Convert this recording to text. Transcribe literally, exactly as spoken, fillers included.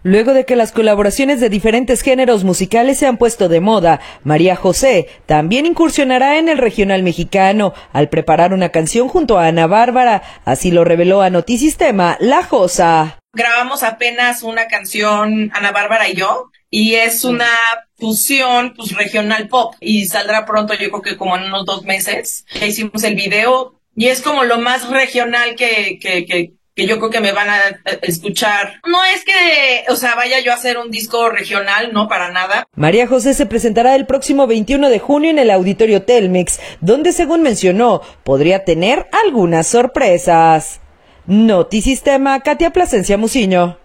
Luego de que las colaboraciones de diferentes géneros musicales se han puesto de moda, María José también incursionará en el regional mexicano al preparar una canción junto a Ana Bárbara. Así lo reveló a Notisistema La Josa. Grabamos apenas una canción, Ana Bárbara y yo, y es una fusión pues regional pop y saldrá pronto, yo creo que como en unos dos meses. Ya hicimos el video y es como lo más regional que, que, que que yo creo que me van a escuchar. No es que, o sea, vaya yo a hacer un disco regional, no, para nada. María José se presentará el próximo veintiuno de junio en el Auditorio Telmex, donde, según mencionó, podría tener algunas sorpresas. Notisistema, Katia Plasencia Muciño.